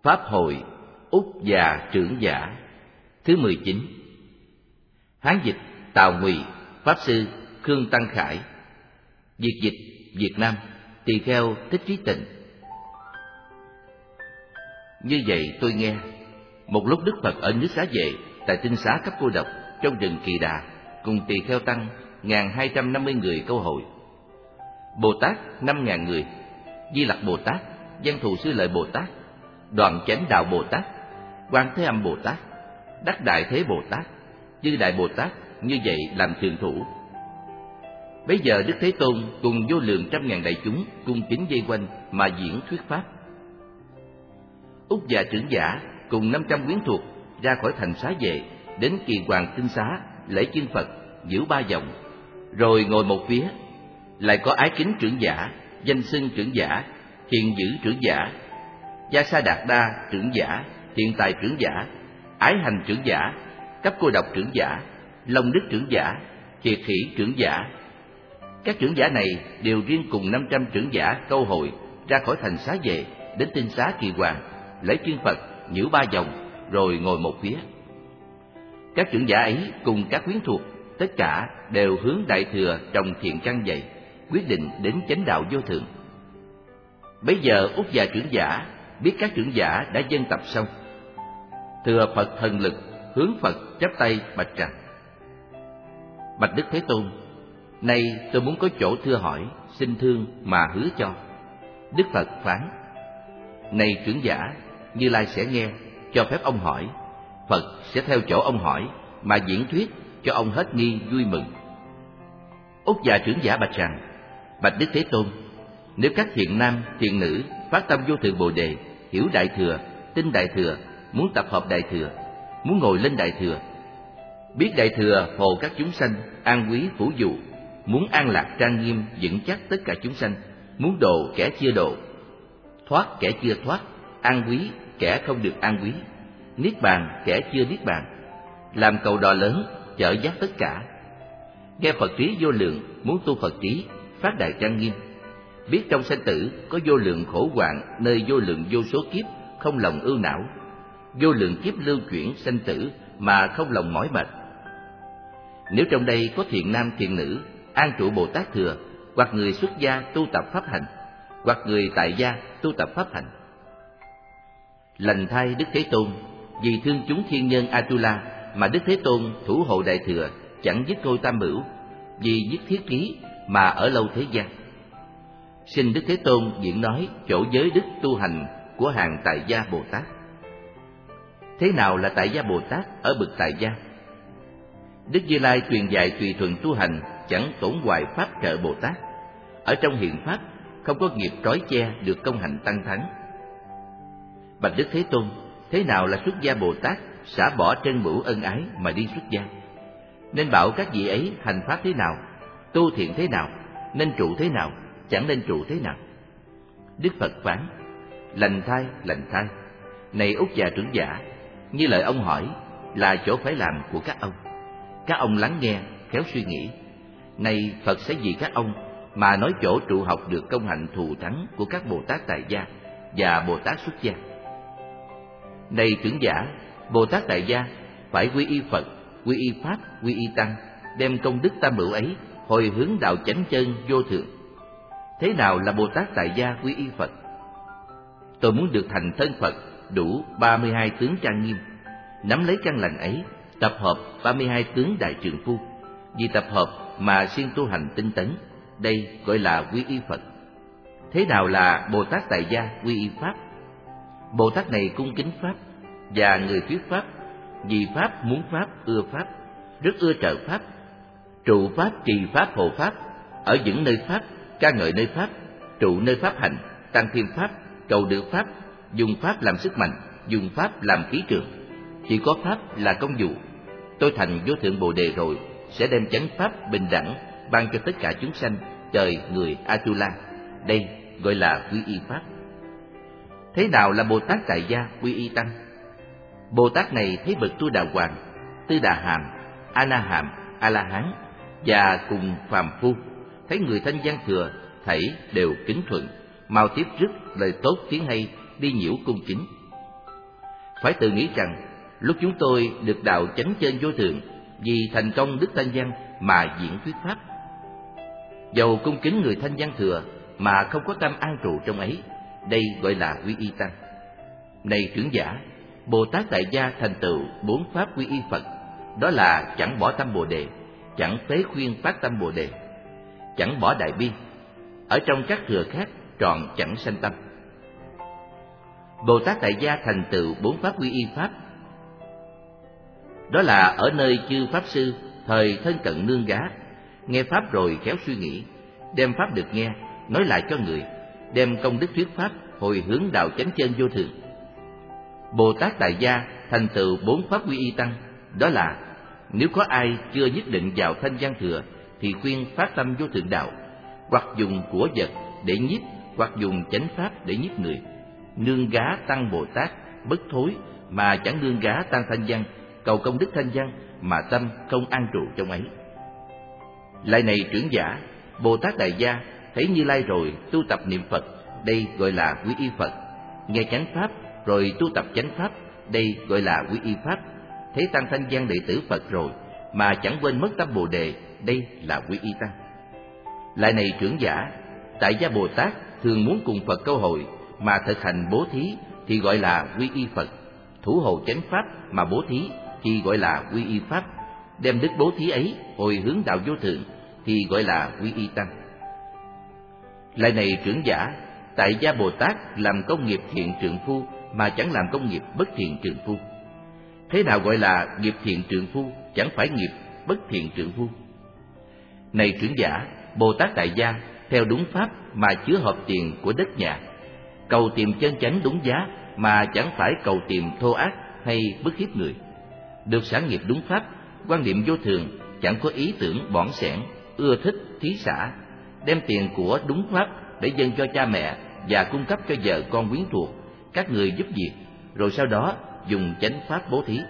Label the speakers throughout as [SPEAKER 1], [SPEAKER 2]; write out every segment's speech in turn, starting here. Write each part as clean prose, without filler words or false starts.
[SPEAKER 1] Pháp hội Úc Già Trưởng Giả thứ 19. Hán dịch Tào Ngụy, Pháp sư Khương Tăng Khải. Việt dịch Việt Nam tỳ kheo Thích Trí Tịnh. Như vậy tôi nghe, một lúc Đức Phật ở nước Xá Vệ, tại tinh xá Cấp Cô Độc trong rừng Kỳ Đà, cùng tỳ kheo tăng 1250 người câu hội. Bồ Tát 5.000 người, Di Lặc Bồ Tát, Văn Thù Sư Lợi Bồ Tát, Đoạn Chánh Đạo Bồ Tát, Quan Thế Âm Bồ Tát, Đắc Đại Thế Bồ Tát, Chư Đại Bồ Tát như vậy làm thượng thủ. Bấy giờ Đức Thế Tôn cùng vô lượng trăm ngàn đại chúng cung kính vây quanh mà diễn thuyết pháp. Úc Già Trưởng Giả cùng 500 quyến thuộc ra khỏi thành Xá Vệ, đến Kỳ Hoàng Tinh Xá lễ chân Phật, giữ 3 vòng, rồi ngồi một phía. Lại có Ái Kính Trưởng Giả, Danh Xưng Trưởng Giả, Thiền Giữ Trưởng Giả, Gia Sa Đạt Đa Trưởng Giả, Thiện Tài Trưởng Giả, Ái Hành Trưởng Giả, Cấp Cô Độc Trưởng Giả, Long Đức Trưởng Giả, Kiệt Khỉ Trưởng Giả. Các trưởng giả này đều riêng cùng 500 trưởng giả câu hội ra khỏi thành Xá Vệ, đến Tinh Xá Kỳ Hoàng lễ chân Phật, nhử 3 vòng, rồi ngồi một phía. Các trưởng giả ấy cùng các quyến thuộc tất cả đều hướng Đại Thừa trồng thiện căn dạy, quyết định đến chánh đạo vô thượng. Bấy giờ Úc Già Trưởng Giả biết các trưởng giả đã dân tập xong, thừa Phật thần lực hướng Phật chắp tay bạch rằng: Bạch Đức Thế Tôn, nay tôi muốn có chỗ thưa hỏi, xin thương mà hứa cho. Đức Phật phán: Này trưởng giả, Như Lai sẽ nghe, cho phép ông hỏi. Phật sẽ theo chỗ ông hỏi mà diễn thuyết cho ông hết nghi vui mừng. Úc Già Trưởng Giả bạch rằng: Bạch Đức Thế Tôn, nếu các thiện nam thiện nữ phát tâm vô thượng Bồ Đề, hiểu Đại Thừa, tin Đại Thừa, muốn tập hợp Đại Thừa, muốn ngồi lên Đại Thừa, biết Đại Thừa hộ các chúng sanh an quý phủ dụ, muốn an lạc trang nghiêm vững chắc tất cả chúng sanh, muốn độ kẻ chưa độ, thoát kẻ chưa thoát, an quý kẻ không được an quý, niết bàn kẻ chưa niết bàn, làm cầu đò lớn chở dắt tất cả, nghe Phật trí vô lượng, muốn tu Phật trí, phát đại trang nghiêm, biết trong sanh tử có vô lượng khổ hoạn, nơi vô lượng vô số kiếp không lòng ưu não, vô lượng kiếp lưu chuyển sanh tử mà không lòng mỏi mệt. Nếu trong đây có thiện nam thiện nữ an trụ Bồ Tát Thừa, hoặc người xuất gia tu tập pháp hành, hoặc người tại gia tu tập pháp hành, lành thay Đức Thế Tôn, vì thương chúng thiên nhân Atula mà Đức Thế Tôn thủ hộ Đại Thừa, chẳng dứt ngôi tam bửu, vì dứt thiết ký mà ở lâu thế gian. Xin Đức Thế Tôn diễn nói chỗ giới đức tu hành của hàng tại gia Bồ Tát. Thế nào là tại gia Bồ Tát ở bậc tại gia? Đức Như Lai truyền dạy tùy thuận tu hành, chẳng tổn hoại pháp trợ Bồ Tát. Ở trong hiện pháp không có nghiệp trói che được công hạnh tăng thắng. Bạch Đức Thế Tôn, thế nào là xuất gia Bồ Tát xả bỏ trân mữu ân ái mà đi xuất gia? Nên bảo các vị ấy hành pháp thế nào, tu thiện thế nào, nên trụ thế nào, chẳng nên trụ thế nào? Đức Phật phán: Lành thay, lành thay. Này Úc Già Trưởng Giả, như lời ông hỏi là chỗ phải làm của các ông. Các ông lắng nghe, khéo suy nghĩ. Này Phật sẽ vì các ông mà nói chỗ trụ học được công hạnh thù thắng của các Bồ Tát tại gia và Bồ Tát xuất gia. Này trưởng giả, Bồ Tát tại gia phải quy y Phật, quy y Pháp, quy y Tăng, đem công đức tam bửu ấy hồi hướng đạo chánh chân vô thượng. Thế nào là Bồ Tát tại gia quy y Phật? Tôi muốn được thành thân Phật đủ 32 tướng trang nghiêm, nắm lấy căn lành ấy, tập hợp 32 tướng đại trượng phu, vì tập hợp mà siêng tu hành tinh tấn, đây gọi là quy y Phật. Thế nào là Bồ Tát tại gia quy y Pháp? Bồ Tát này cung kính Pháp và người thuyết Pháp, vì Pháp muốn Pháp, ưa Pháp, rất ưa trợ Pháp, trụ Pháp, trì Pháp, hộ Pháp, ở vững nơi Pháp, ca ngợi nơi Pháp, trụ nơi Pháp hành, tăng thêm Pháp, cầu được Pháp, dùng Pháp làm sức mạnh, dùng Pháp làm khí trường. Chỉ có Pháp là công vụ. Tôi thành vô thượng Bồ Đề rồi, sẽ đem chánh Pháp bình đẳng ban cho tất cả chúng sanh, trời, người, Atula. Đây gọi là quy y Pháp. Thế nào là Bồ Tát tại gia quy y Tăng? Bồ Tát này thấy bậc Tu Đà Hoàng, Tư Đà Hàm, A Na Hàm, A La Hán và cùng phàm phu, thấy người thanh văn thừa thảy đều kính thuận, mau tiếp rước lời tốt tiếng hay đi nhiễu cung kính. phải tự nghĩ rằng lúc chúng tôi được đạo chánh chân vô thượng vì thành công đức Thanh Văn mà diễn thuyết pháp. Dầu cung kính người Thanh Văn thừa mà không có tâm an trụ trong ấy, đây gọi là quy y tăng. Này trưởng giả, Bồ Tát tại gia thành tựu 4 pháp quy y Phật, đó là chẳng bỏ tâm Bồ đề, chẳng phế khuyên phát tâm Bồ đề, chẳng bỏ đại bi. Ở trong các thừa khác trọn chẳng sanh tâm. Bồ Tát tại gia thành tựu 4 pháp quy y pháp, đó là ở nơi chư pháp sư thời thân cận nương gá, nghe pháp rồi khéo suy nghĩ, đem pháp được nghe nói lại cho người, đem công đức thuyết pháp hồi hướng đạo chánh chân vô thượng. Bồ Tát tại gia thành tựu 4 pháp quy y tăng, đó là nếu có ai chưa nhất định vào Thanh Văn thừa thì khuyên phát tâm vô thượng đạo, hoặc dùng của vật để nhiếp, hoặc dùng chánh pháp để nhiếp người, nương gá tăng Bồ Tát bất thối mà chẳng nương gá tăng Thanh Văn, cầu công đức Thanh Văn mà tâm không an trụ trong ấy. Lại này trưởng giả, Bồ Tát tại gia thấy Như Lai rồi tu tập niệm Phật, đây gọi là quy y Phật. Nghe chánh pháp rồi tu tập chánh pháp, đây gọi là quy y pháp. Thấy tăng Thanh Văn đệ tử Phật rồi mà chẳng quên mất tâm Bồ đề, đây là quy y tăng. Lại này trưởng giả, tại gia Bồ Tát thường muốn cùng Phật câu hội mà thực hành bố thí thì gọi là quy y Phật. Thủ hộ chánh pháp mà bố thí thì gọi là quy y pháp. Đem đức bố thí ấy hồi hướng đạo vô thượng thì gọi là quy y tăng. Lại này trưởng giả, tại gia Bồ Tát làm công nghiệp thiện trượng phu mà chẳng làm công nghiệp bất thiện trượng phu. Thế nào gọi là nghiệp thiện trượng phu, chẳng phải nghiệp bất thiện trượng phu? Này trưởng giả, Bồ Tát tại gia theo đúng pháp mà chứa hợp tiền của đất nhà, cầu tìm chân chánh đúng giá mà chẳng phải cầu tìm thô ác hay bức hiếp người. Được sản nghiệp đúng pháp, quan niệm vô thường, chẳng có ý tưởng bỏng sẻn, ưa thích thí xả, đem tiền của đúng pháp để dâng cho cha mẹ và cung cấp cho vợ con quyến thuộc, các người giúp việc, rồi sau đó dùng chánh pháp bố thí.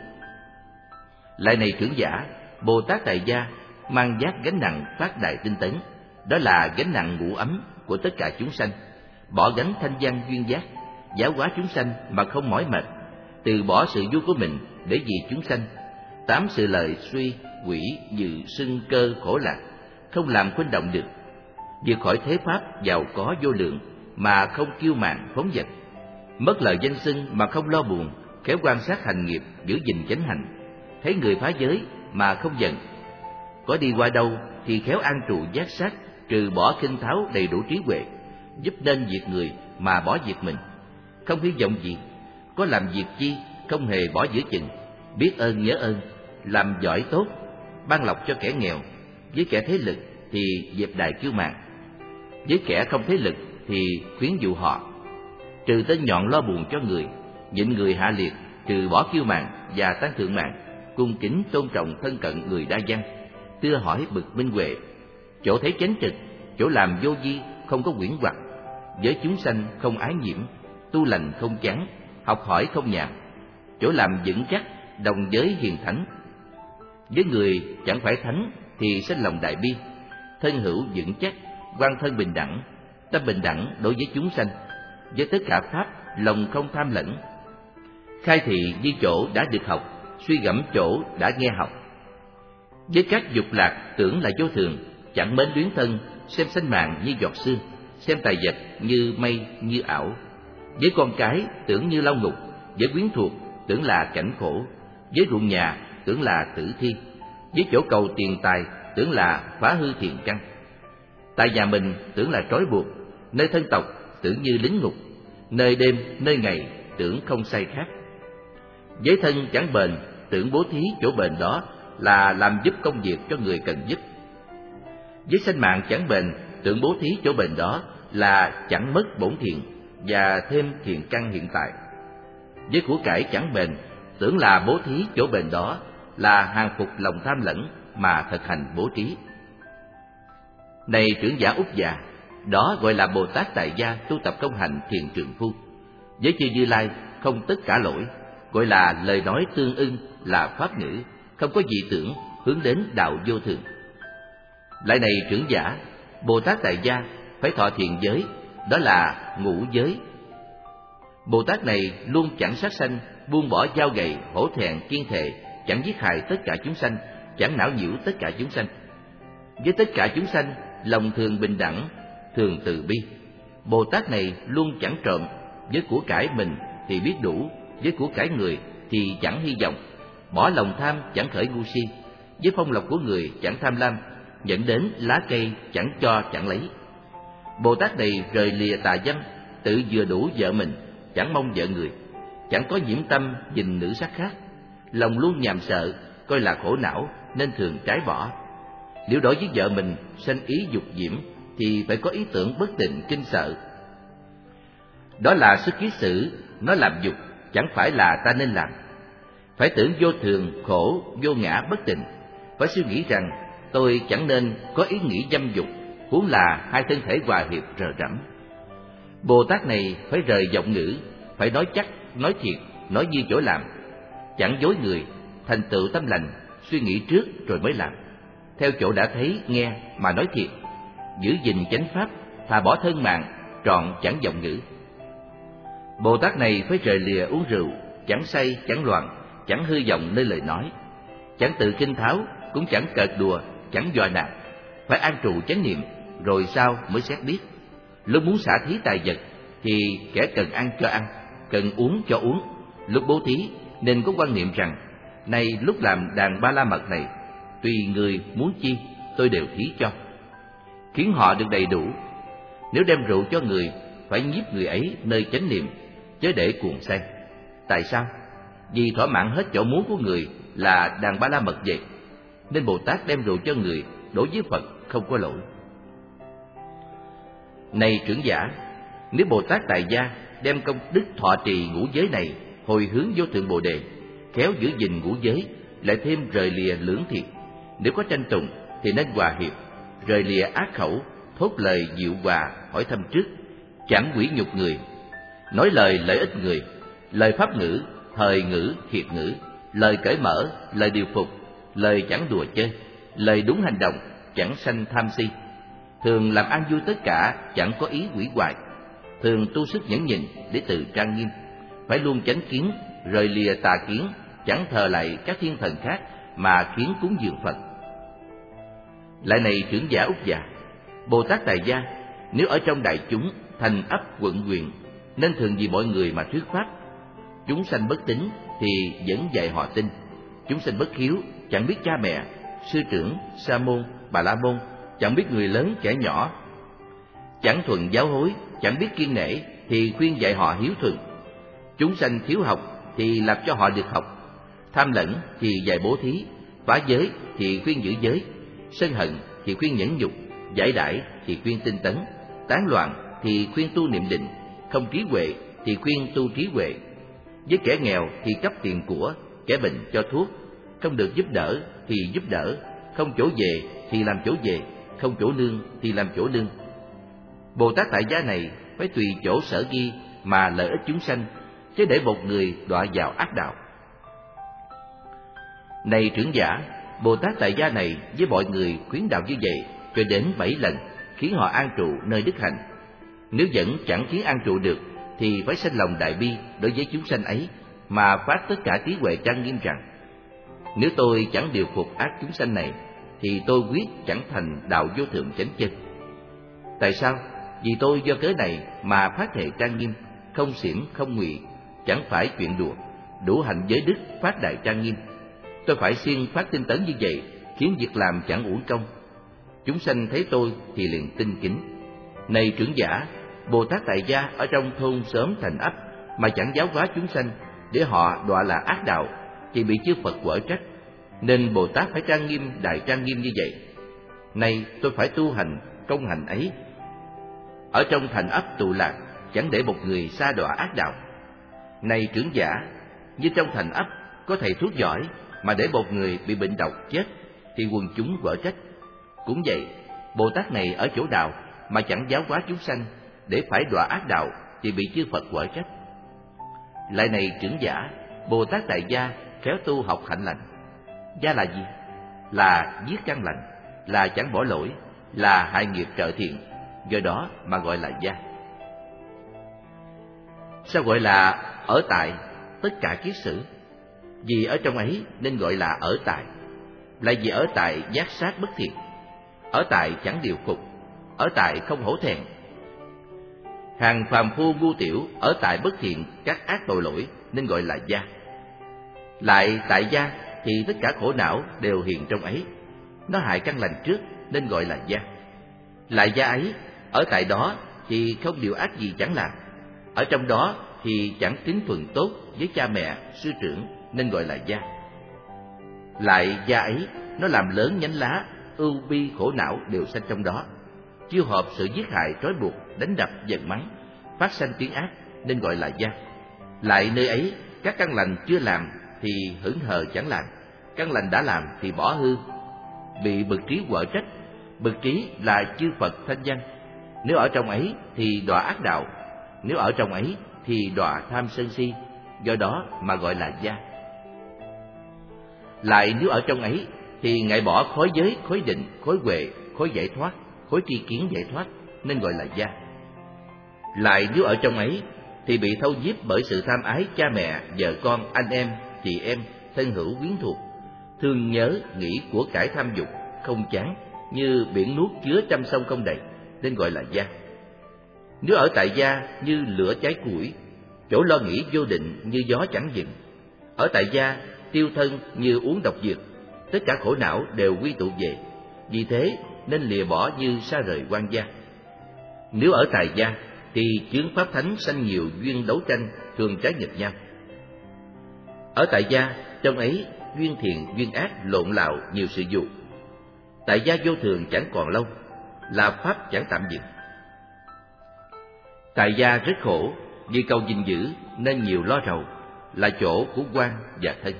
[SPEAKER 1] Lại này trưởng giả, Bồ Tát tại gia mang vác gánh nặng phát đại tinh tấn, đó là gánh nặng ngũ ấm của tất cả chúng sanh, bỏ gánh thanh văn duyên giác, giáo hóa chúng sanh mà không mỏi mệt, từ bỏ sự vui của mình để vì chúng sanh, 8 sự lời suy quỷ dự xưng cơ khổ lạc, không làm khuynh động được, vượt khỏi thế pháp giàu có vô lượng mà không kiêu mạn phóng dật, mất lời danh xưng mà không lo buồn, khéo quan sát hành nghiệp, giữ gìn chánh hành, thấy người phá giới mà không giận, có đi qua đâu thì khéo an trụ giác sát, trừ bỏ khinh tháo đầy đủ trí huệ, giúp nên việc người mà bỏ việc mình, không hy vọng gì, có làm việc chi không hề bỏ giữa chừng, biết ơn nhớ ơn, làm giỏi tốt, ban lộc cho kẻ nghèo, với kẻ thế lực thì dẹp đài kiêu mạn, với kẻ không thế lực thì khuyến dụ họ, trừ tên nhọn lo buồn cho người, nhịn người hạ liệt, trừ bỏ kiêu mạn và tăng thượng mạn, cung kính tôn trọng thân cận người đa văn, tưa hỏi bực minh huệ, chỗ thấy chánh trực, chỗ làm vô vi không có quyển hoặc, với chúng sanh không ái nhiễm, tu lành không chán, học hỏi không nhàn, chỗ làm vững chắc, đồng giới hiền thánh. Với người chẳng phải thánh thì sinh lòng đại bi, thân hữu vững chắc, quan thân bình đẳng, tâm bình đẳng đối với chúng sanh, với tất cả pháp lòng không tham lẫn, khai thị như chỗ đã được học, suy gẫm chỗ đã nghe học. Với các dục lạc tưởng là vô thường, chẳng mến luyến thân, xem sanh mạng như giọt sương, xem tài vật như mây như ảo. Với con cái tưởng như lao ngục, với quyến thuộc tưởng là cảnh khổ, với ruộng nhà tưởng là tử thi, với chỗ cầu tiền tài tưởng là phá hư thiền căn. Tại nhà mình tưởng là trói buộc, nơi thân tộc tưởng như lính ngục, nơi đêm nơi ngày tưởng không say khác. Với thân chẳng bền tưởng bố thí chỗ bền đó là làm giúp công việc cho người cần giúp. Với sanh mạng chẳng bền tưởng bố thí chỗ bền đó là chẳng mất bổn thiện và thêm thiện căn hiện tại. Với của cải chẳng bền tưởng là bố thí chỗ bền đó là hàng phục lòng tham lẫn mà thực hành bố trí. Này trưởng giả Úc già, đó gọi là Bồ Tát tại gia tu tập công hành thiền trượng phu. Với chư Như Lai không tất cả lỗi, gọi là lời nói tương ưng, là pháp ngữ, không có dị tưởng, hướng đến đạo vô thường. Lại này trưởng giả, Bồ Tát tại gia phải thọ thiền giới, đó là ngũ giới. Bồ Tát này luôn chẳng sát sanh, buông bỏ dao gậy, hổ thẹn, kiên thệ, chẳng giết hại tất cả chúng sanh, chẳng não nhiễu tất cả chúng sanh. Với tất cả chúng sanh, lòng thường bình đẳng, thường từ bi. Bồ Tát này luôn chẳng trộm, với của cải mình thì biết đủ, với của cải người thì chẳng hy vọng, bỏ lòng tham chẳng khởi ngu si, với phong lộc của người chẳng tham lam, nhận đến lá cây chẳng cho chẳng lấy. Bồ Tát này rời lìa tà dâm, tự vừa đủ vợ mình, chẳng mong vợ người, chẳng có nhiễm tâm nhìn nữ sắc khác, lòng luôn nhàm sợ, coi là khổ não nên thường trái bỏ. Nếu đối với vợ mình sanh ý dục diễm thì phải có ý tưởng bất tịnh kinh sợ. Đó là sức kiết sử, nó làm dục, chẳng phải là ta nên làm. Phải tưởng vô thường, khổ, vô ngã bất tịnh, phải suy nghĩ rằng tôi chẳng nên có ý nghĩ dâm dục, huống là hai thân thể hòa hiệp rờ rẫm. Bồ Tát này phải rời vọng ngữ, phải nói chắc, nói thiệt, nói như chỗ làm, chẳng dối người, thành tựu tâm lành, suy nghĩ trước rồi mới làm, theo chỗ đã thấy nghe mà nói thiệt, giữ gìn chánh pháp, thà bỏ thân mạng, trọn chẳng vọng ngữ. Bồ Tát này phải rời lìa uống rượu, chẳng say, chẳng loạn, chẳng hư vọng nơi lời nói, chẳng tự kinh tháo, cũng chẳng cợt đùa, chẳng dọa nạt, phải an trụ chánh niệm, rồi sau mới xét biết. Lúc muốn xả thí tài vật thì kẻ cần ăn cho ăn, cần uống cho uống. Lúc bố thí nên có quan niệm rằng, này lúc làm đàn ba la mật này, tùy người muốn chi tôi đều thí cho, khiến họ được đầy đủ. Nếu đem rượu cho người, phải nhiếp người ấy nơi chánh niệm, chớ để cuồng say. Tại sao? Vì thỏa mãn hết chỗ muốn của người là đàn ba la mật vậy, nên Bồ Tát đem rượu cho người đối với Phật không có lỗi. Này trưởng giả, nếu Bồ Tát tại gia đem công đức thọ trì ngũ giới này hồi hướng vô thượng Bồ đề, khéo giữ gìn ngũ giới, lại thêm rời lìa lưỡng thiệt, nếu có tranh tụng thì nên hòa hiệp, rời lìa ác khẩu, thốt lời dịu hòa, hỏi thăm trước, chẳng quỷ nhục người, nói lời lợi ích người, lời pháp ngữ, thời ngữ, thiệt ngữ, lời cởi mở, lời điều phục, lời chẳng đùa chơi, lời đúng hành động, chẳng sanh tham si, thường làm ăn vui tất cả, chẳng có ý hủy hoại, thường tu sức nhẫn nhịn để tự trang nghiêm, phải luôn chánh kiến, rời lìa tà kiến, chẳng thờ lại các thiên thần khác mà kiến cúng dường Phật. Lại này trưởng giả Úc già, Bồ Tát tại gia nếu ở trong đại chúng, thành ấp quận huyện, nên thường vì mọi người mà thuyết pháp. Chúng sanh bất tín thì vẫn dạy họ tin, chúng sanh bất hiếu chẳng biết cha mẹ, sư trưởng, sa môn, bà la môn chẳng biết người lớn trẻ nhỏ, chẳng thuận giáo hối, chẳng biết kiêng nể thì khuyên dạy họ hiếu thuận. Chúng sanh thiếu học thì làm cho họ được học, tham lẫn thì dạy bố thí, phá giới thì khuyên giữ giới, sân hận thì khuyên nhẫn nhục, giải đãi thì khuyên tinh tấn, tán loạn thì khuyên tu niệm định, không trí huệ thì khuyên tu trí huệ. Với kẻ nghèo thì cấp tiền của, kẻ bệnh cho thuốc, không được giúp đỡ thì giúp đỡ, không chỗ về thì làm chỗ về, không chỗ nương thì làm chỗ nương. Bồ Tát tại gia này phải tùy chỗ sở ghi mà lợi ích chúng sanh, chứ để một người đọa vào ác đạo. Này trưởng giả, Bồ Tát tại gia này với mọi người khuyến đạo như vậy cho đến 7 lần, khiến họ an trụ nơi đức hạnh. Nếu vẫn chẳng khiến an trụ được thì phải sanh lòng đại bi đối với chúng sanh ấy, mà phát tất cả trí huệ trang nghiêm rằng, nếu tôi chẳng điều phục ác chúng sanh này thì tôi quyết chẳng thành đạo vô thượng chánh chân. Tại sao? Vì tôi do cớ này mà phát thệ trang nghiêm, không xiểm không ngụy, chẳng phải chuyện đùa, đủ hạnh giới đức phát đại trang nghiêm. Tôi phải siêng phát tinh tấn như vậy, khiến việc làm chẳng uổng công. Chúng sanh thấy tôi thì liền tinh kính. Này trưởng giả, Bồ Tát tại gia ở trong thôn xóm thành ấp mà chẳng giáo hóa chúng sanh để họ đọa là ác đạo thì bị chư Phật quở trách, nên Bồ Tát phải trang nghiêm đại trang nghiêm như vậy. Nay tôi phải tu hành công hạnh ấy, ở trong thành ấp tụ lạc, chẳng để một người sa đọa ác đạo. Này trưởng giả, như trong thành ấp có thầy thuốc giỏi mà để một người bị bệnh độc chết thì quần chúng quở trách. Cũng vậy, Bồ Tát này ở chỗ đạo mà chẳng giáo hóa chúng sanh để phải đọa ác đạo thì bị chư Phật quở trách. Lại này trưởng giả, Bồ Tát tại gia khéo tu học hạnh lành. Gia là gì? Là giết căn lành, là chẳng bỏ lỗi, là hại nghiệp trợ thiện, do đó mà gọi là gia. Sao gọi là ở tại tất cả kiết sử? Vì ở trong ấy nên gọi là ở tại. Lại vì ở tại giác sát bất thiện, ở tại chẳng điều phục, ở tại không hổ thẹn. Hàng phàm phu ngu tiểu ở tại bất thiện các ác tội lỗi nên gọi là gia. Lại tại gia thì tất cả khổ não đều hiện trong ấy. Nó hại căn lành trước nên gọi là gia. Lại gia ấy, ở tại đó thì không điều ác gì chẳng làm. Ở trong đó thì chẳng tín thuận tốt với cha mẹ, sư trưởng nên gọi là gia. Lại gia ấy, nó làm lớn nhánh lá, ưu bi khổ não đều sanh trong đó. Chiêu hợp sự giết hại, trói buộc, đánh đập, giận mắng, phát sanh tiếng ác nên gọi là gia. Lại nơi ấy, các căn lành chưa làm thì hững hờ chẳng làm, căn lành đã làm thì bỏ hư. Bị bực trí quở trách, bực trí là chư Phật thanh danh. Nếu ở trong ấy thì đọa ác đạo, nếu ở trong ấy thì đọa tham sân si, do đó mà gọi là gia. Lại nếu ở trong ấy thì ngại bỏ khối giới, khối định, khối huệ, khối giải thoát, khối tri kiến giải thoát nên gọi là gia. Lại nếu ở trong ấy thì bị thâu nhiếp bởi sự tham ái cha mẹ, vợ con, anh em, chị em, thân hữu quyến thuộc, thương nhớ nghĩ của cải tham dục không chán, như biển nuốt chứa trăm sông không đầy nên gọi là gia. Nếu ở tại gia như lửa cháy củi, chỗ lo nghĩ vô định như gió chẳng dừng, ở tại gia tiêu thân như uống độc dược, tất cả khổ não đều quy tụ về, vì thế nên lìa bỏ như xa rời quan gia. Nếu ở tại gia thì chướng pháp thánh sanh nhiều duyên đấu tranh, thường trái nghịch nhau. Ở tại gia, trong ấy duyên thiện duyên ác lộn lạo nhiều sự vụ. Tại gia vô thường chẳng còn lâu, là pháp chẳng tạm dừng. Tại gia rất khổ, vì cầu gìn giữ nên nhiều lo rầu, là chỗ của quan và thân.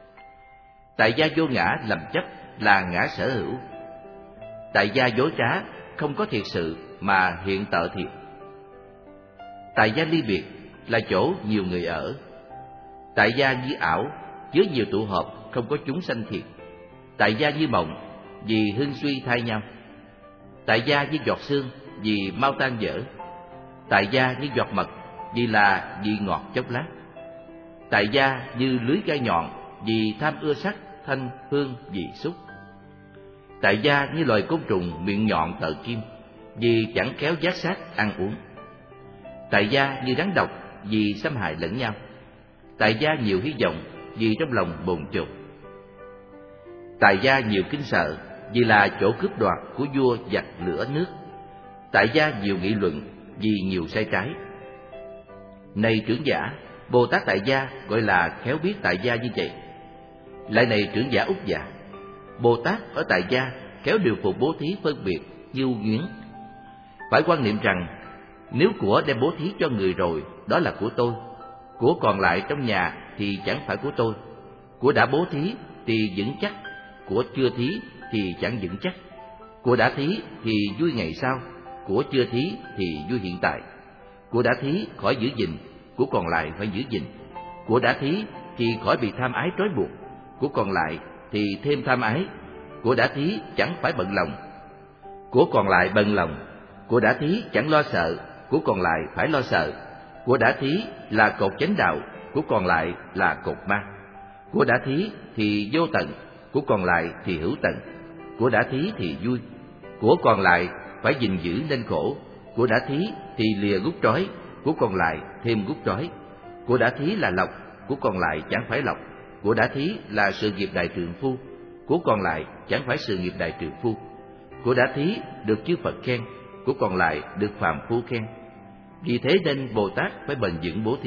[SPEAKER 1] Tại gia vô ngã lầm chấp là ngã sở hữu. Tại gia dối trá không có thiệt sự mà hiện tợ thiệt. Tại gia ly biệt là chỗ nhiều người ở. Tại gia như ảo, chứa nhiều tụ họp không có chúng sanh thiệt. Tại gia như mộng, vì hưng suy thay nhau. Tại gia như giọt sương, vì mau tan dở. Tại gia như giọt mật, vì là vị ngọt chốc lát. Tại gia như lưới gai nhọn, vì tham ưa sắc, thanh, hương, vị xúc. Tại gia như loài côn trùng miệng nhọn tợ kim, vì chẳng khéo giác sát ăn uống. Tại gia như rắn độc, vì xâm hại lẫn nhau. Tại gia nhiều hy vọng, vì trong lòng bồn chồn. Tại gia nhiều kinh sợ, vì là chỗ cướp đoạt của vua giặc lửa nước. Tại gia nhiều nghị luận, vì nhiều sai trái. Này trưởng giả, Bồ Tát tại gia gọi là khéo biết tại gia như vậy. Lại này trưởng giả Úc dạ, Bồ Tát ở tại gia khéo điều phục bố thí phân biệt như nhuyễn. Phải quan niệm rằng nếu của đem bố thí cho người rồi, đó là của tôi. Của còn lại trong nhà thì chẳng phải của tôi. Của đã bố thí thì vững chắc, của chưa thí thì chẳng vững chắc. Của đã thí thì vui ngày sau, của chưa thí thì vui hiện tại. Của đã thí khỏi giữ gìn, của còn lại phải giữ gìn. Của đã thí thì khỏi bị tham ái trói buộc, của còn lại thì thêm tham ái. Của đã thí chẳng phải bận lòng, của còn lại bận lòng. Của đã thí chẳng lo sợ, của còn lại phải lo sợ. Của đã thí là cột chánh đạo, của còn lại là cột ma. Của đã thí thì vô tận, của còn lại thì hữu tận. Của đã thí thì vui, của còn lại phải gìn giữ nên khổ. Của đã thí thì lìa gút trói, của còn lại thêm gút trói. Của đã thí là lộc, của còn lại chẳng phải lộc. Của đã thí là sự nghiệp đại trượng phu, của còn lại chẳng phải sự nghiệp đại trượng phu. Của đã thí được chư Phật khen, của còn lại được phàm phu khen. Vì thế nên Bồ Tát phải bền vững bố thí.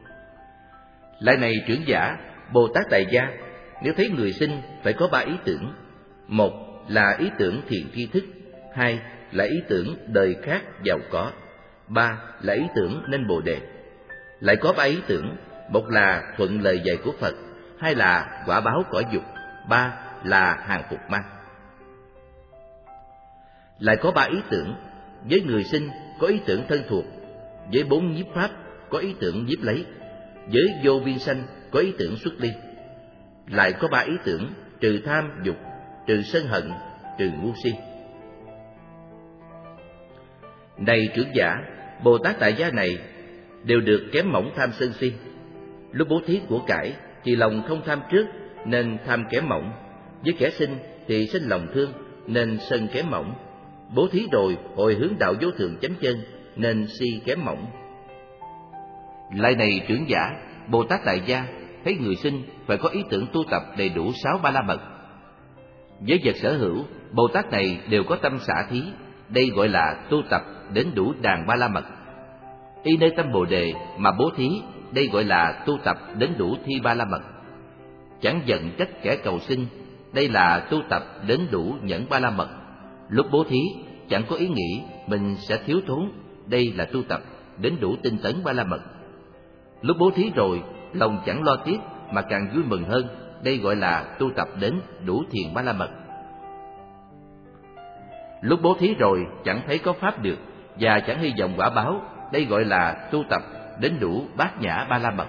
[SPEAKER 1] Lại này trưởng giả, Bồ Tát tại gia nếu thấy người sinh phải có 3 ý tưởng. Một là ý tưởng thiện tri thức, 2 là ý tưởng đời khác giàu có, 3 là ý tưởng nên Bồ đề. Lại có 3 ý tưởng, một là thuận lời dạy của Phật, 2 là quả báo cõi dục, 3 là hàng phục ma. Lại có 3 ý tưởng, với người sinh có ý tưởng thân thuộc, với 4 nhiếp pháp có ý tưởng nhiếp lấy, với vô biên sanh có ý tưởng xuất ly. Lại có 3 ý tưởng trừ tham dục, trừ sân hận, trừ ngu si. Này trưởng giả, Bồ Tát tại gia này đều được kém mỏng tham sân si. Lúc bố thí của cải thì lòng không tham trước nên tham kém mỏng, với kẻ sinh thì sinh lòng thương nên sân kém mỏng. Bố thí rồi hồi hướng đạo vô thượng chánh chân nên si kém mỏng. Lại này trưởng giả, Bồ Tát Tại Gia thấy người sinh phải có ý tưởng tu tập đầy đủ 6 ba la mật. Với vật sở hữu, Bồ Tát này đều có tâm xả thí, đây gọi là tu tập đến đủ đàn ba la mật. Y nơi tâm Bồ Đề mà bố thí, đây gọi là tu tập đến đủ thi ba la mật. Chẳng giận trách kẻ cầu sinh, đây là tu tập đến đủ nhẫn ba la mật. Lúc bố thí chẳng có ý nghĩ mình sẽ thiếu thốn, đây là tu tập đến đủ tinh tấn ba la mật. Lúc bố thí rồi lòng chẳng lo tiếc mà càng vui mừng hơn, đây gọi là tu tập đến đủ thiền ba la mật. Lúc bố thí rồi chẳng thấy có pháp được và chẳng hy vọng quả báo, đây gọi là tu tập đến đủ bát nhã ba la mật.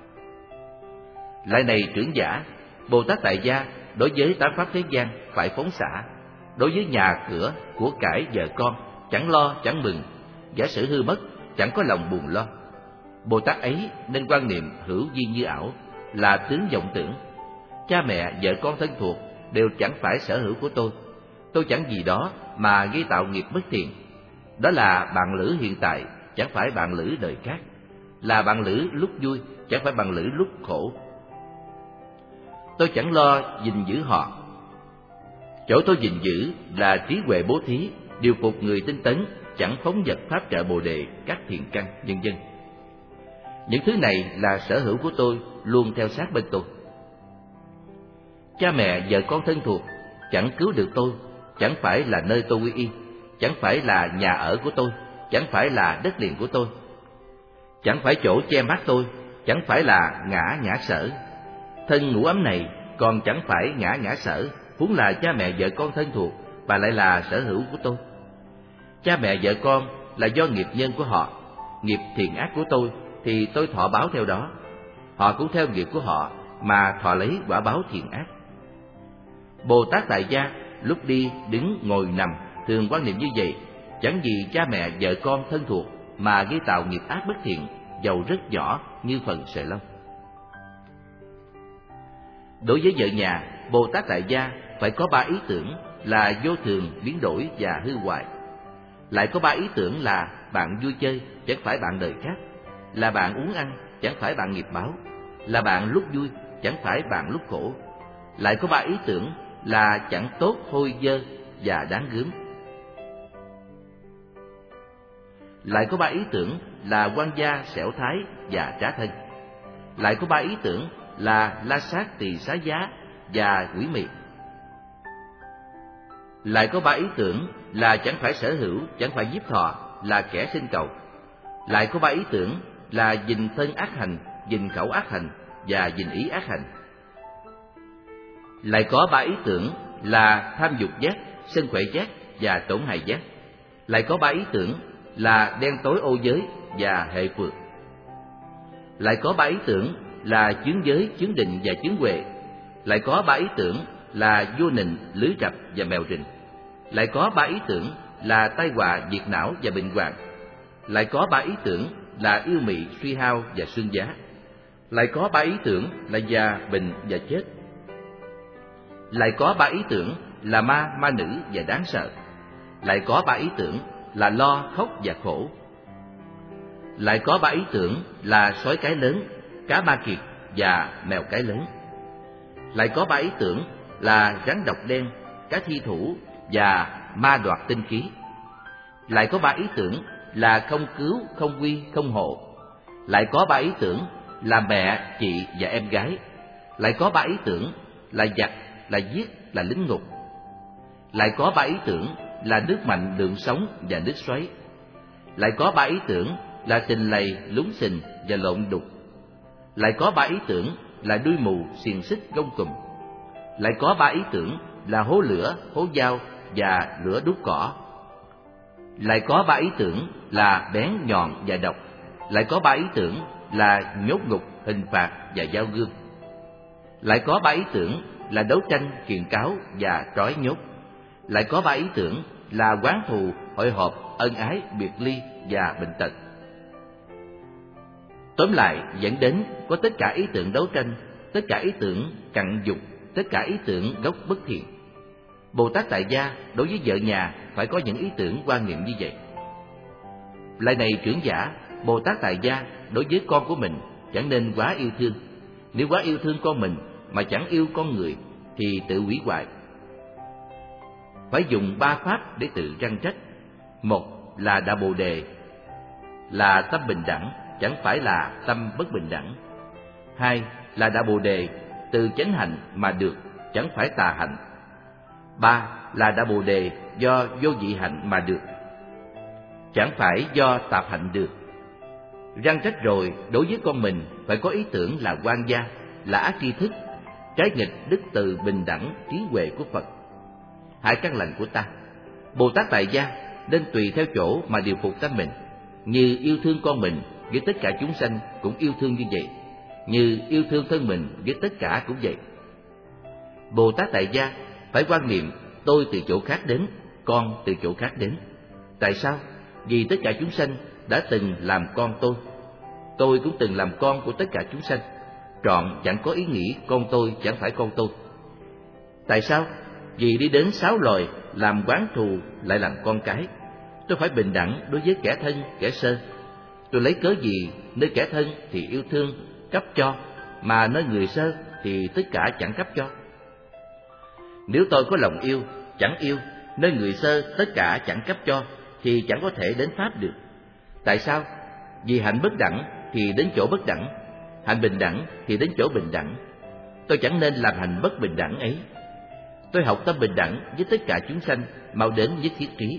[SPEAKER 1] Lại này trưởng giả, Bồ Tát Tại Gia đối với tám pháp thế gian phải phóng xả, đối với nhà cửa, của cải, vợ con chẳng lo chẳng mừng, giả sử hư mất chẳng có lòng buồn lo. Bồ Tát ấy nên quan niệm hữu vi như ảo, là tướng vọng tưởng. Cha mẹ, vợ con thân thuộc đều chẳng phải sở hữu của tôi chẳng vì đó mà gây tạo nghiệp bất thiện. Đó là bạn lữ hiện tại, chẳng phải bạn lữ đời khác, là bạn lữ lúc vui, chẳng phải bạn lữ lúc khổ. Tôi chẳng lo gìn giữ họ. Chỗ tôi gìn giữ là trí huệ bố thí, điều phục người tinh tấn, chẳng phóng vật pháp trợ Bồ Đề, các thiện căn, vân vân. Những thứ này là sở hữu của tôi, luôn theo sát bên tôi. Cha mẹ, vợ con thân thuộc chẳng cứu được tôi, chẳng phải là nơi tôi quy y, chẳng phải là nhà ở của tôi, chẳng phải là đất liền của tôi, chẳng phải chỗ che mát tôi, chẳng phải là ngã nhã sở. Thân ngủ ấm này còn chẳng phải ngã nhã sở, huống là cha mẹ vợ con thân thuộc và lại là sở hữu của tôi. Cha mẹ vợ con là do nghiệp nhân của họ, nghiệp thiện ác của tôi thì tôi thọ báo theo đó. Họ cũng theo nghiệp của họ mà thọ lấy quả báo thiện ác. Bồ Tát Tại Gia lúc đi, đứng, ngồi, nằm thường quan niệm như vậy, chẳng vì cha mẹ vợ con thân thuộc mà gây tạo nghiệp ác bất thiện, dầu rất nhỏ như phần sợi lông. Đối với vợ nhà, Bồ Tát Tại Gia phải có 3 ý tưởng là vô thường, biến đổi và hư hoại. Lại có 3 ý tưởng là bạn vui chơi, chẳng phải bạn đời khác, là bạn uống ăn, chẳng phải bạn nghiệp báo, là bạn lúc vui, chẳng phải bạn lúc khổ. Lại có 3 ý tưởng là chẳng tốt, hôi dơ và đáng gớm. Lại có 3 ý tưởng là quan gia, xẻo thái và trá thân. Lại có 3 ý tưởng là la sát, tỳ xá giá và quỷ mị. Lại có 3 ý tưởng là chẳng phải sở hữu, chẳng phải nhiếp thọ, là kẻ sinh cầu. Lại có 3 ý tưởng là dình thân ác hành, dình khẩu ác hành và dình ý ác hành. Lại có 3 ý tưởng là tham dục giác, sân khỏe giác và tổn hại giác. Lại có 3 ý tưởng là đen tối ô giới và hệ phược. Lại có 3 ý tưởng là chướng giới, chướng định và chướng huệ. Lại có 3 ý tưởng là vô nịnh, lưới rập và mèo rình. Lại có 3 ý tưởng là tai họa, diệt não và bệnh hoạn. Lại có 3 ý tưởng là yêu mị, suy hao và xương giá. Lại có 3 ý tưởng là già, bệnh và chết. Lại có 3 ý tưởng là ma, ma nữ và đáng sợ. Lại có 3 ý tưởng là lo, khóc và khổ. Lại có 3 ý tưởng là sói cái lớn, cá ma kiệt và mèo cái lớn. Lại có 3 ý tưởng là rắn độc đen, cá thi thủ và ma đoạt tinh khí. Lại có 3 ý tưởng là không cứu, không quy, không hộ. Lại có 3 ý tưởng là mẹ, chị và em gái. Lại có 3 ý tưởng là giặc, là giết, là lính ngục. Lại có 3 ý tưởng là nước mạnh, đường sống và nước xoáy. Lại có 3 ý tưởng là tình lầy, lún xình và lộn đục. Lại có 3 ý tưởng là đuôi mù, xiềng xích, gông cùm. Lại có 3 ý tưởng là hố lửa, hố dao và lửa đốt cỏ. Lại có 3 ý tưởng là bén, nhọn và độc. Lại có 3 ý tưởng là nhốt ngục, hình phạt và dao gươm. Lại có 3 ý tưởng là đấu tranh, kiện cáo và trói nhốt. Lại có 3 ý tưởng là oán thù, hội họp, ân ái, biệt ly và bệnh tật. Tóm lại, dẫn đến có tất cả ý tưởng đấu tranh, tất cả ý tưởng cặn dục, tất cả ý tưởng gốc bất thiện. Bồ Tát Tại Gia đối với vợ nhà phải có những ý tưởng quan niệm như vậy. Lại này trưởng giả, Bồ Tát Tại Gia đối với con của mình chẳng nên quá yêu thương. Nếu quá yêu thương con mình mà chẳng yêu con người thì tự hủy hoại. Phải dùng 3 pháp để tự răn trách. Một là đạo Bồ Đề, là tâm bình đẳng, chẳng phải là tâm bất bình đẳng. Hai là đạo Bồ Đề, từ chánh hạnh mà được, chẳng phải tà hạnh. Ba là đạo Bồ Đề do vô vị hạnh mà được, chẳng phải do tạp hạnh được. Răn trách rồi, đối với con mình phải có ý tưởng là oan gia, là ác tri thức, trái nghịch đức từ bình đẳng trí huệ của Phật. Hai căn lành của ta, Bồ Tát Tại Gia nên tùy theo chỗ mà điều phục tâm mình. Như yêu thương con mình với tất cả chúng sanh cũng yêu thương như vậy, như yêu thương thân mình với tất cả cũng vậy. Bồ Tát Tại Gia phải quan niệm tôi từ chỗ khác đến, con từ chỗ khác đến. Tại sao? Vì tất cả chúng sanh đã từng làm con tôi cũng từng làm con của tất cả chúng sanh. Trọn chẳng có ý nghĩ con tôi chẳng phải con tôi. Tại sao? Vì đi đến 6 loài làm oán thù lại làm con cái. Tôi phải bình đẳng đối với kẻ thân, kẻ sơ. Tôi lấy cớ gì nơi kẻ thân thì yêu thương, cấp cho, mà nơi người sơ thì tất cả chẳng cấp cho? Nếu tôi có lòng yêu, chẳng yêu, nơi người sơ tất cả chẳng cấp cho, thì chẳng có thể đến Pháp được. Tại sao? Vì hạnh bất đẳng thì đến chỗ bất đẳng, hạnh bình đẳng thì đến chỗ bình đẳng. Tôi chẳng nên làm hạnh bất bình đẳng ấy. Tôi học tâm bình đẳng với tất cả chúng sanh, mau đến với thiết trí.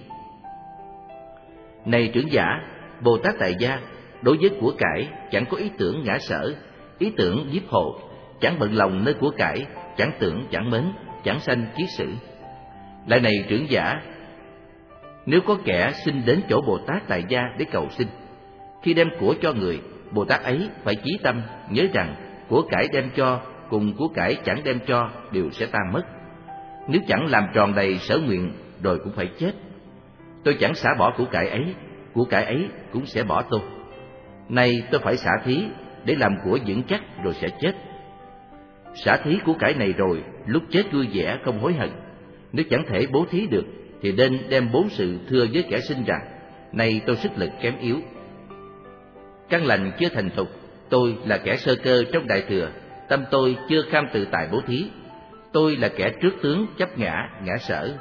[SPEAKER 1] Này trưởng giả, Bồ Tát Tại Gia đối với của cải chẳng có ý tưởng ngã sở, ý tưởng nhiếp hộ, chẳng bận lòng nơi của cải, chẳng tưởng chẳng mến, chẳng sanh kiết sử. Lại này trưởng giả, nếu có kẻ xin đến chỗ Bồ Tát Tại Gia để cầu xin, khi đem của cho người, Bồ Tát ấy phải chí tâm nhớ rằng của cải đem cho cùng của cải chẳng đem cho đều sẽ tan mất. Nếu chẳng làm tròn đầy sở nguyện rồi cũng phải chết. Tôi chẳng xả bỏ của cải ấy cũng sẽ bỏ tôi. Nay tôi phải xả thí để làm của vững chắc rồi sẽ chết. Xả thí của cải này rồi, lúc chết vui vẻ không hối hận. Nếu chẳng thể bố thí được thì nên đem 4 sự thưa với kẻ sinh rằng: nay tôi sức lực kém yếu, căn lành chưa thành thục, tôi là kẻ sơ cơ trong đại thừa, tâm tôi chưa kham tự tại bố thí, tôi là kẻ trước tướng chấp ngã, ngã sở.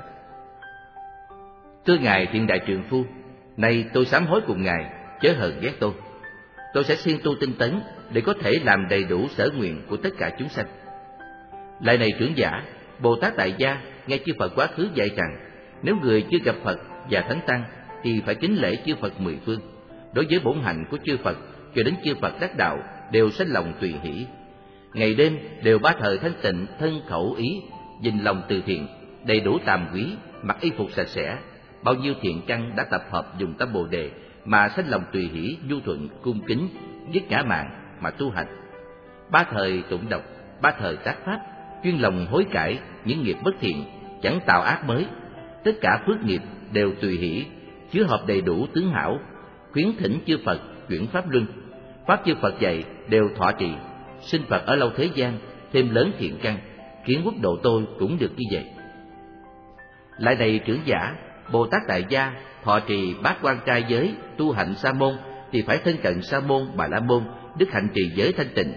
[SPEAKER 1] Thưa ngài Thiện Đại Trượng Phu, nay tôi sám hối cùng ngài, chớ hờn ghét tôi. Tôi sẽ siêng tu tinh tấn để có thể làm đầy đủ sở nguyện của tất cả chúng sanh. Lại này trưởng giả, Bồ Tát Tại Gia nghe chư Phật quá khứ dạy rằng, nếu người chưa gặp Phật và Thánh Tăng thì phải kính lễ chư Phật 10 phương. Đối với bổn hạnh của chư Phật cho đến chư Phật đắc đạo đều sanh lòng tùy hỷ. Ngày đêm đều ba thời thanh tịnh thân khẩu ý, dình lòng từ thiện, đầy đủ tàm quý, mặc y phục sạch sẽ. Bao nhiêu thiện căn đã tập hợp dùng tâm Bồ Đề mà sanh lòng tùy hỷ, nhu thuận, cung kính, dứt ngã mạn mà tu hành. Ba thời tụng đọc, ba thời tác pháp, chuyên lòng hối cải những nghiệp bất thiện, chẳng tạo ác mới. Tất cả phước nghiệp đều tùy hỷ, chứa hợp đầy đủ tướng hảo, khuyến thỉnh chư Phật chuyển pháp luân. Pháp chư Phật dạy đều thọ trì, sinh Phật ở lâu thế gian, thêm lớn thiện căn, khiến quốc độ tôi cũng được như vậy. Lại này trưởng giả, Bồ Tát Tại Gia thọ trì bát quan trai giới, tu hạnh sa môn thì phải thân cận sa môn, bà la môn, đức hạnh trì giới thanh tịnh.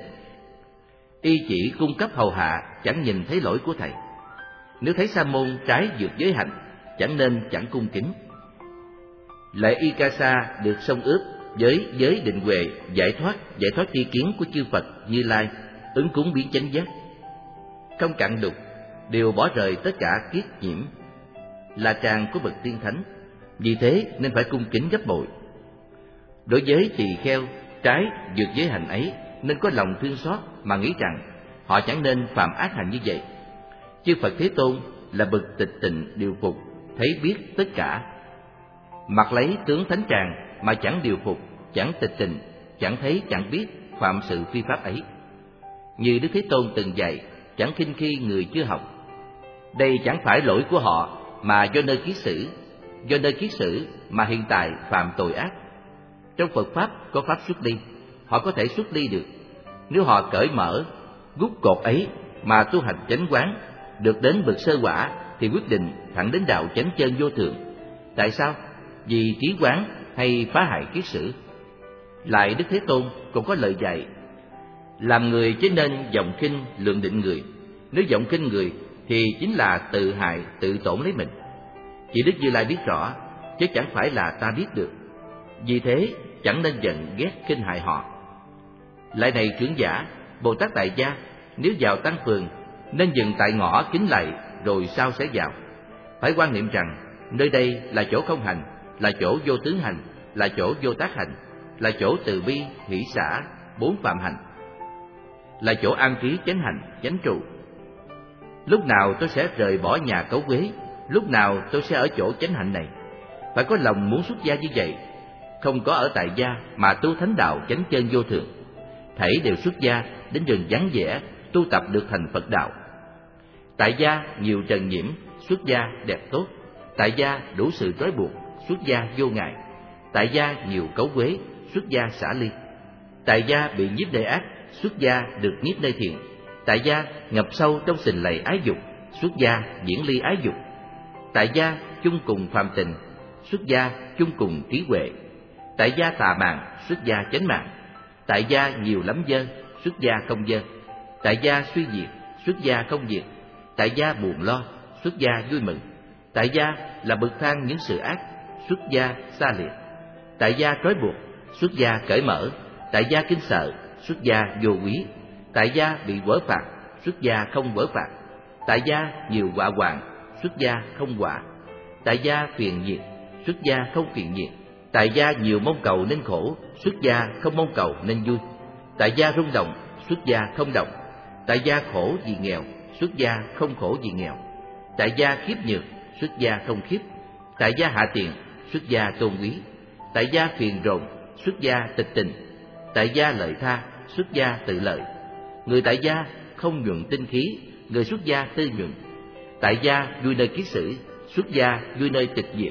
[SPEAKER 1] Y chỉ cung cấp hầu hạ, chẳng nhìn thấy lỗi của thầy. Nếu thấy sa môn trái vượt giới hạnh, chẳng nên chẳng cung kính. Lễ y ca sa được xông ướp với giới định huệ, giải thoát tri kiến của chư Phật Như Lai, ứng cúng biến chánh giác, không cặn đục, đều bỏ rời tất cả kiết nhiễm, là tràng của bậc tiên thánh. Vì thế nên phải cung kính gấp bội. Đối với tỳ kheo trái vượt giới hạnh ấy, nên có lòng thương xót mà nghĩ rằng họ chẳng nên phạm ác hành như vậy. Chư Phật Thế Tôn là bậc tịch tịnh điều phục, thấy biết tất cả, mặc lấy tướng thánh tràng mà chẳng điều phục, chẳng tịch tịnh, chẳng thấy chẳng biết phạm sự phi pháp ấy. Như Đức Thế Tôn từng dạy, chẳng khinh khi người chưa học. Đây chẳng phải lỗi của họ, mà do nơi kiết sử mà hiện tại phạm tội ác. Trong Phật Pháp có Pháp xuất ly, họ có thể xuất ly được. Nếu họ cởi mở, rút cột ấy mà tu hành chánh quán, được đến bậc sơ quả, thì quyết định thẳng đến đạo chánh chân vô thượng. Tại sao? Vì trí quán hay phá hại kiết sử. Lại Đức Thế Tôn còn có lời dạy: làm người chớ nên vọng khinh lượng định người. Nếu vọng khinh người thì chính là tự hại tự tổn lấy mình. Chỉ Đức Như Lai biết rõ, chứ chẳng phải là ta biết được. Vì thế chẳng nên giận ghét khinh hại họ. Lại này trưởng giả, Bồ Tát Tại Gia nếu vào tăng phường nên dừng tại ngõ kính lạy rồi sau sẽ vào. Phải quan niệm rằng nơi đây là chỗ không hành, là chỗ vô tướng hành, là chỗ vô tác hành, là chỗ từ bi, hỷ xả, bốn phạm hành, là chỗ an trí chánh hành, chánh trụ. Lúc nào tôi sẽ rời bỏ nhà cấu quế, lúc nào tôi sẽ ở chỗ chánh hạnh này. Phải có lòng muốn xuất gia như vậy, không có ở tại gia mà tu thánh đạo chánh chân vô thượng. Thảy đều xuất gia đến rừng vắng vẻ, tu tập được thành Phật đạo. Tại gia nhiều trần nhiễm, xuất gia đẹp tốt. Tại gia đủ sự trói buộc, xuất gia vô ngại. Tại gia nhiều cấu quế, xuất gia xả ly. Tại gia bị nhiếp nơi ác, xuất gia được nhiếp nơi thiện. Tại gia ngập sâu trong sình lầy ái dục, xuất gia diễn ly ái dục. Tại gia chung cùng phàm tình, xuất gia chung cùng trí huệ. Tại gia tà mạng, xuất gia chánh mạng. Tại gia nhiều lắm dơ, xuất gia không dơ. Tại gia suy diệt, xuất gia không diệt. Tại gia buồn lo, xuất gia vui mừng. Tại gia là bậc thang những sự ác, xuất gia xa liệt. Tại gia trói buộc, xuất gia cởi mở. Tại gia kinh sợ, xuất gia vô quý. Tại gia bị quở phạt, xuất gia không quở phạt. Tại gia nhiều họa hoạn, xuất gia không họa. Tại gia phiền nhiệt, xuất gia không phiền nhiệt. Tại gia nhiều mong cầu nên khổ, xuất gia không mong cầu nên vui. Tại gia rung động, xuất gia không động. Tại gia khổ vì nghèo, xuất gia không khổ vì nghèo. Tại gia khiếp nhược, xuất gia không khiếp. Tại gia hạ tiền, xuất gia tôn quý. Tại gia phiền rộn, xuất gia tịch tình. Tại gia lợi tha, xuất gia tự lợi. Người tại gia không nhuận tinh khí, người xuất gia tư nhuận. Tại gia vui nơi kiết sử, xuất gia vui nơi tịch diệt.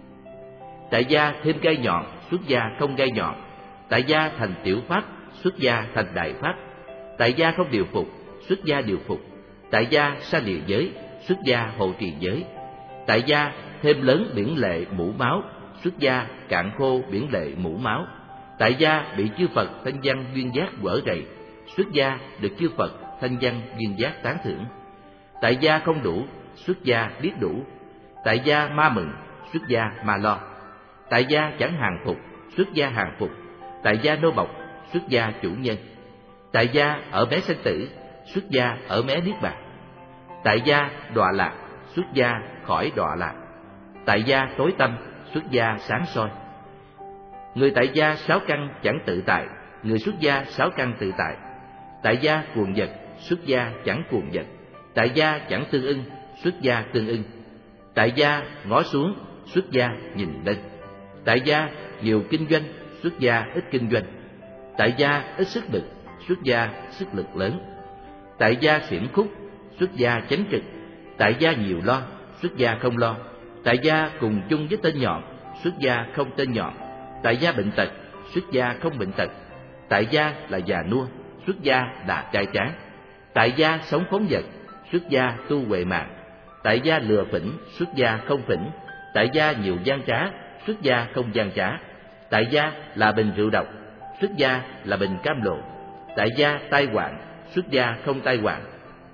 [SPEAKER 1] Tại gia thêm gai nhọn, xuất gia không gai nhọn. Tại gia thành tiểu pháp, xuất gia thành đại pháp. Tại gia không điều phục, xuất gia điều phục. Tại gia sa địa giới, xuất gia hộ trì giới. Tại gia thêm lớn biển lệ mũ máu, xuất gia cạn khô biển lệ mũ máu. Tại gia bị chư Phật thanh văn duyên giác quở rầy, xuất gia được chư Phật thanh văn duyên giác tán thưởng. Tại gia không đủ, xuất gia biết đủ. Tại gia ma mừng, xuất gia ma lo. Tại gia chẳng hàng phục, xuất gia hàng phục. Tại gia nô bộc, xuất gia chủ nhân. Tại gia ở mé sinh tử, xuất gia ở mé niết bàn. Tại gia đọa lạc, xuất gia khỏi đọa lạc. Tại gia tối tâm, xuất gia sáng soi. Người tại gia sáu căn chẳng tự tại, người xuất gia sáu căn tự tại. Tại gia cuồng vật, xuất gia chẳng cuồng vật. Tại gia chẳng tương ưng, xuất gia tương ưng. Tại gia ngó xuống, xuất gia nhìn lên. Tại gia nhiều kinh doanh, xuất gia ít kinh doanh. Tại gia ít sức lực, xuất gia sức lực lớn. Tại gia xiển khúc, xuất gia chánh trực. Tại gia nhiều lo, xuất gia không lo. Tại gia cùng chung với tên nhọn, xuất gia không tên nhọn. Tại gia bệnh tật, xuất gia không bệnh tật. Tại gia là già nua, xuất gia là trai tráng. Tại gia sống phóng dật, xuất gia tu huệ mạng. Tại gia lừa phỉnh, xuất gia không phỉnh. Tại gia nhiều gian trá, xuất gia không gian trá. Tại gia là bình rượu độc, xuất gia là bình cam lộ. Tại gia tai hoạn, xuất gia không tai hoạn.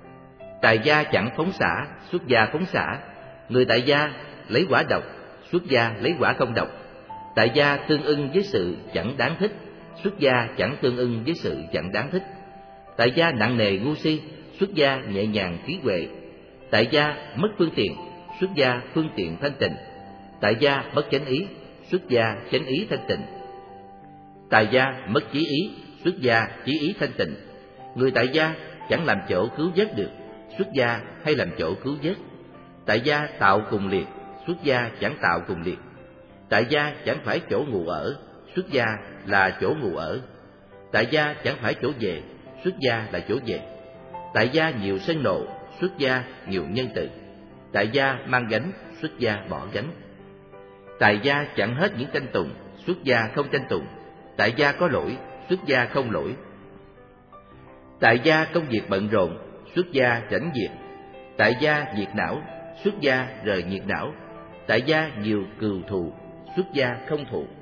[SPEAKER 1] Tại gia chẳng phóng xả, xuất gia phóng xả. Người tại gia lấy quả độc, xuất gia lấy quả không độc. Tại gia tương ưng với sự chẳng đáng thích, xuất gia chẳng tương ưng với sự chẳng đáng thích. Tại gia nặng nề ngu si, xuất gia nhẹ nhàng trí huệ. Tại gia mất phương tiện, xuất gia phương tiện thanh tịnh. Tại gia mất chánh ý, xuất gia chánh ý thanh tịnh. Tại gia mất chí ý, xuất gia chí ý thanh tịnh. Người tại gia chẳng làm chỗ cứu vớt được, xuất gia hay làm chỗ cứu vớt. Tại gia tạo cùng liệt, xuất gia chẳng tạo cùng liệt. Tại gia chẳng phải chỗ ngụ ở, xuất gia là chỗ ngụ ở. Tại gia chẳng phải chỗ về, xuất gia là chỗ về. Tại gia nhiều sân nộ, xuất gia nhiều nhân từ. Tại gia mang gánh, xuất gia bỏ gánh. Tại gia chẳng hết những tranh tùng, xuất gia không tranh tùng. Tại gia có lỗi, xuất gia không lỗi. Tại gia công việc bận rộn, xuất gia rảnh việc. Tại gia nhiệt não, xuất gia rời nhiệt não. Tại gia nhiều cừu thù, xuất gia không thù.